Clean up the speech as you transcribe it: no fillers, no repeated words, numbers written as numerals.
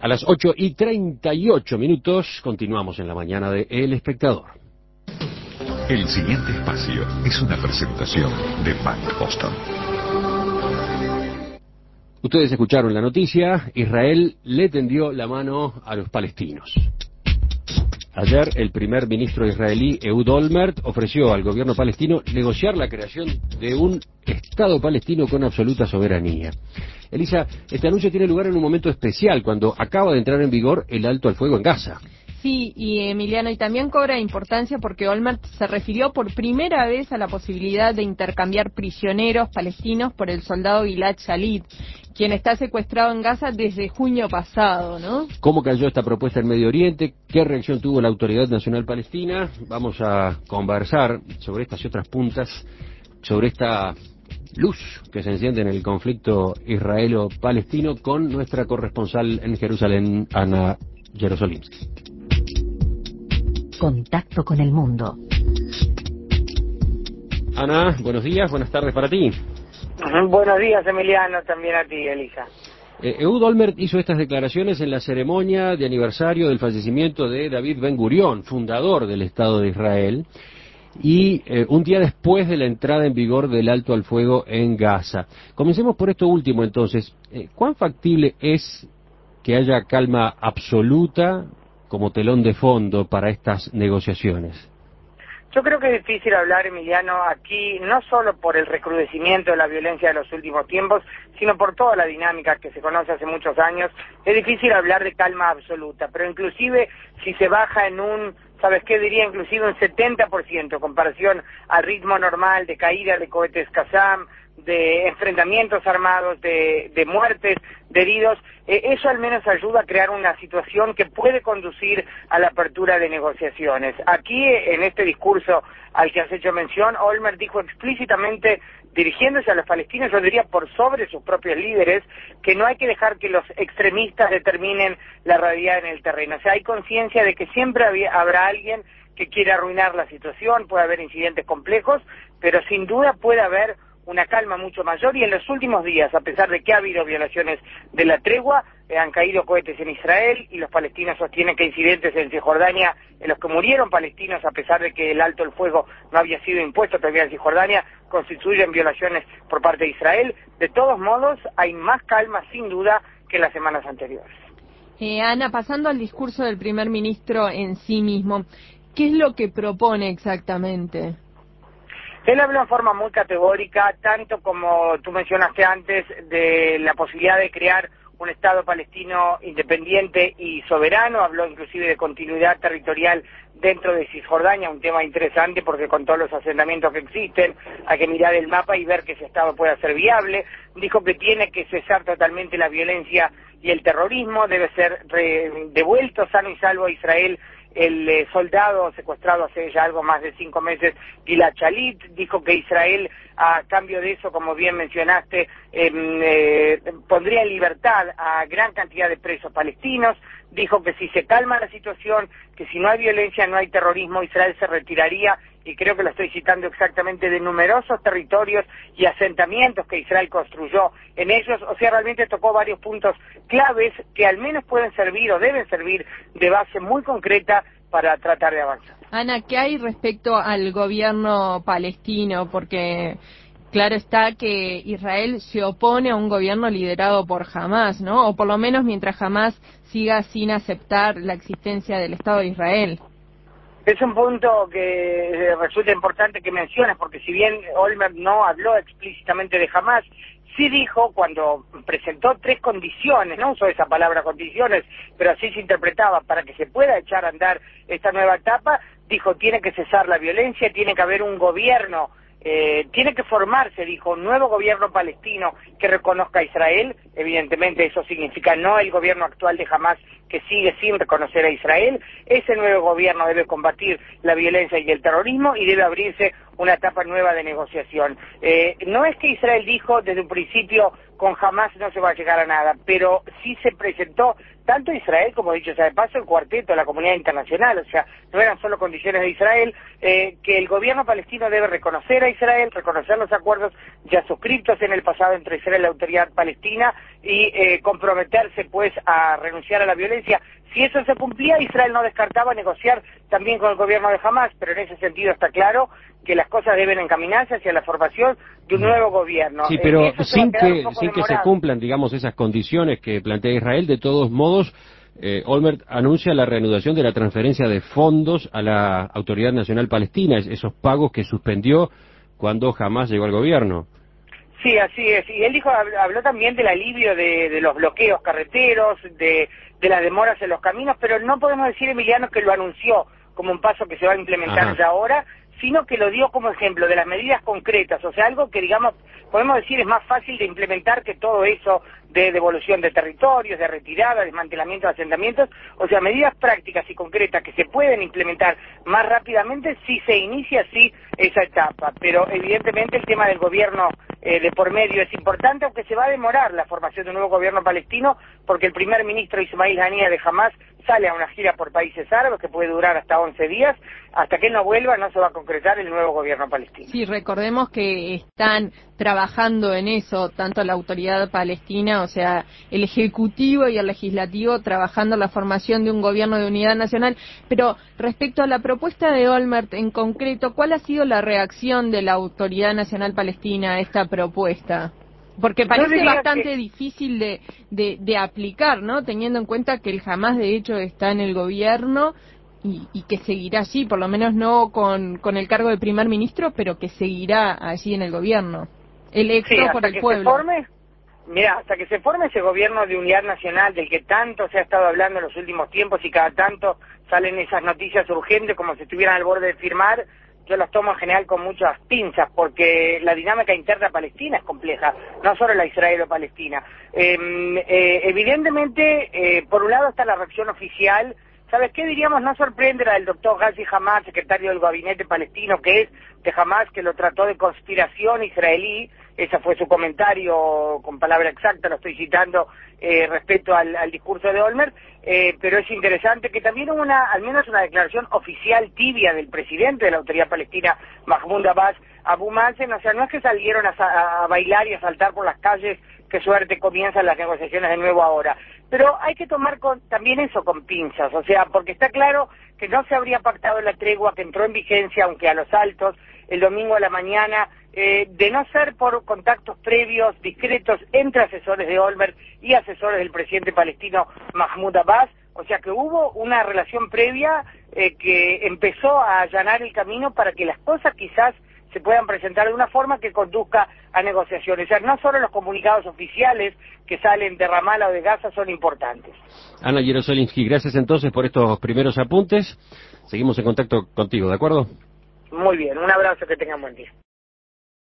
A las 8:38 continuamos en la mañana de El Espectador. El siguiente espacio es una presentación de Bank Boston. Ustedes escucharon la noticia, Israel le tendió la mano a los palestinos. Ayer el primer ministro israelí Ehud Olmert ofreció al gobierno palestino negociar la creación de un Estado palestino con absoluta soberanía. Elisa, este anuncio tiene lugar en un momento especial, cuando acaba de entrar en vigor el alto al fuego en Gaza. Sí, y Emiliano, y también cobra importancia porque Olmert se refirió por primera vez a la posibilidad de intercambiar prisioneros palestinos por el soldado Gilad Shalit, quien está secuestrado en Gaza desde junio pasado, ¿no? ¿Cómo cayó esta propuesta en Medio Oriente? ¿Qué reacción tuvo la Autoridad Nacional Palestina? Vamos a conversar sobre estas y otras puntas, sobre esta luz que se enciende en el conflicto israelo-palestino con nuestra corresponsal en Jerusalén, Ana Jerosolimsky. Contacto con el mundo. Ana, buenos días, buenas tardes para ti. Buenos días, Emiliano, también a ti, Elisa. Ehud Olmert hizo estas declaraciones en la ceremonia de aniversario del fallecimiento de David Ben Gurión, fundador del Estado de Israel, y un día después de la entrada en vigor del alto al fuego en Gaza. Comencemos por esto último, entonces. ¿Cuán factible es que haya calma absoluta como telón de fondo para estas negociaciones? Yo creo que es difícil hablar, Emiliano, aquí no solo por el recrudecimiento de la violencia de los últimos tiempos, sino por toda la dinámica que se conoce hace muchos años. Es difícil hablar de calma absoluta, pero inclusive si se baja en un, ¿sabes qué? Diría inclusive un 70% en comparación al ritmo normal de caída de cohetes Qassam, de enfrentamientos armados, de muertes, de heridos. Eso al menos ayuda a crear una situación que puede conducir a la apertura de negociaciones. Aquí, en este discurso al que has hecho mención, Olmert dijo explícitamente, dirigiéndose a los palestinos, yo diría por sobre sus propios líderes, que no hay que dejar que los extremistas determinen la realidad en el terreno. O sea, hay conciencia de que siempre habrá alguien que quiera arruinar la situación, puede haber incidentes complejos, pero sin duda puede haber una calma mucho mayor, y en los últimos días, a pesar de que ha habido violaciones de la tregua, han caído cohetes en Israel, y los palestinos sostienen que incidentes en Cisjordania, en los que murieron palestinos, a pesar de que el alto el fuego no había sido impuesto todavía en Cisjordania, constituyen violaciones por parte de Israel. De todos modos, hay más calma, sin duda, que en las semanas anteriores. Ana, pasando al discurso del primer ministro en sí mismo, ¿qué es lo que propone exactamente? Él habló en forma muy categórica, tanto como tú mencionaste antes, de la posibilidad de crear un Estado palestino independiente y soberano. Habló inclusive de continuidad territorial dentro de Cisjordania, un tema interesante porque con todos los asentamientos que existen hay que mirar el mapa y ver que ese Estado pueda ser viable. Dijo que tiene que cesar totalmente la violencia y el terrorismo, debe ser devuelto sano y salvo a Israel el soldado secuestrado hace ya algo más de 5 meses, Gilad Shalit. Dijo que Israel, a cambio de eso, como bien mencionaste, pondría en libertad a gran cantidad de presos palestinos. Dijo que si se calma la situación, que si no hay violencia, no hay terrorismo, Israel se retiraría, y creo que lo estoy citando exactamente, de numerosos territorios y asentamientos que Israel construyó en ellos. O sea, realmente tocó varios puntos claves que al menos pueden servir o deben servir de base muy concreta para tratar de avanzar. Ana, ¿qué hay respecto al gobierno palestino? Porque claro está que Israel se opone a un gobierno liderado por Hamás, ¿no? O por lo menos mientras Hamás siga sin aceptar la existencia del Estado de Israel. Es un punto que resulta importante que menciones, porque si bien Olmert no habló explícitamente de Hamás, sí dijo, cuando presentó 3 condiciones, no usó esa palabra condiciones, pero así se interpretaba, para que se pueda echar a andar esta nueva etapa, dijo, tiene que cesar la violencia, tiene que haber un gobierno, tiene que formarse, dijo, un nuevo gobierno palestino que reconozca a Israel. Evidentemente eso significa no el gobierno actual de Hamás, que sigue sin reconocer a Israel. Ese nuevo gobierno debe combatir la violencia y el terrorismo, y debe abrirse una etapa nueva de negociación. No es que Israel dijo desde un principio con Hamas no se va a llegar a nada, pero sí se presentó tanto Israel como, dicho sea de paso, el cuarteto de la comunidad internacional, o sea, no eran solo condiciones de Israel, que el gobierno palestino debe reconocer a Israel, reconocer los acuerdos ya suscritos en el pasado entre Israel y la autoridad palestina y comprometerse pues a renunciar a la violencia. Si eso se cumplía, Israel no descartaba negociar también con el gobierno de Hamas, pero en ese sentido está claro que las cosas deben encaminarse hacia la formación de un nuevo gobierno. Sí, pero sin que se cumplan, digamos, esas condiciones que plantea Israel, de todos modos, Olmert anuncia la reanudación de la transferencia de fondos a la Autoridad Nacional Palestina, esos pagos que suspendió cuando Hamas llegó al gobierno. Sí, así es. Y él habló también del alivio de los bloqueos carreteros, de las demoras en los caminos, pero no podemos decir, Emiliano, que lo anunció como un paso que se va a implementar ya ahora, sino que lo dio como ejemplo de las medidas concretas, o sea, algo que, digamos, podemos decir es más fácil de implementar que todo eso de devolución de territorios, de retirada, desmantelamiento de asentamientos, o sea, medidas prácticas y concretas que se pueden implementar más rápidamente si se inicia así esa etapa, pero evidentemente el tema del gobierno de por medio es importante, aunque se va a demorar la formación de un nuevo gobierno palestino, porque el primer ministro Ismail Haniyeh de Hamas sale a una gira por países árabes que puede durar hasta 11 días, hasta que él no vuelva no se va a concretar el nuevo gobierno palestino. Sí, recordemos que están trabajando en eso, tanto la autoridad palestina, o sea, el Ejecutivo y el Legislativo, trabajando en la formación de un gobierno de unidad nacional, pero respecto a la propuesta de Olmert en concreto, ¿cuál ha sido la reacción de la Autoridad Nacional Palestina a esta propuesta? Porque parece bastante difícil de aplicar, ¿no? Teniendo en cuenta que el Hamas de hecho está en el gobierno y que seguirá allí, por lo menos no con el cargo de primer ministro, pero que seguirá allí en el gobierno, electo por el pueblo. Mira, hasta que se forme ese gobierno de unidad nacional del que tanto se ha estado hablando en los últimos tiempos y cada tanto salen esas noticias urgentes como si estuvieran al borde de firmar, yo las tomo en general con muchas pinzas, porque la dinámica interna palestina es compleja, no solo la israelo-palestina. Evidentemente, por un lado está la reacción oficial. ¿Sabes qué diríamos? No sorprende la del doctor Ghazi Hamad, secretario del gabinete palestino, que es de Hamas, que lo trató de conspiración israelí. Ese fue su comentario, con palabra exacta, lo estoy citando, respecto al discurso de Olmert, pero es interesante que también hubo al menos una declaración oficial tibia del presidente de la autoridad palestina, Mahmoud Abbas, Abu Mazen, o sea, no es que salieron a bailar y a saltar por las calles, qué suerte, comienzan las negociaciones de nuevo ahora. Pero hay que tomar también eso con pinzas, o sea, porque está claro que no se habría pactado la tregua que entró en vigencia, aunque a los altos, el domingo a la mañana, de no ser por contactos previos, discretos, entre asesores de Olmert y asesores del presidente palestino Mahmoud Abbas, o sea que hubo una relación previa que empezó a allanar el camino para que las cosas quizás se puedan presentar de una forma que conduzca a negociaciones. O sea, no solo los comunicados oficiales que salen de Ramallah o de Gaza son importantes. Ana Jerosolimsky, gracias entonces por estos primeros apuntes. Seguimos en contacto contigo, ¿de acuerdo? Muy bien, un abrazo, que tengan buen día.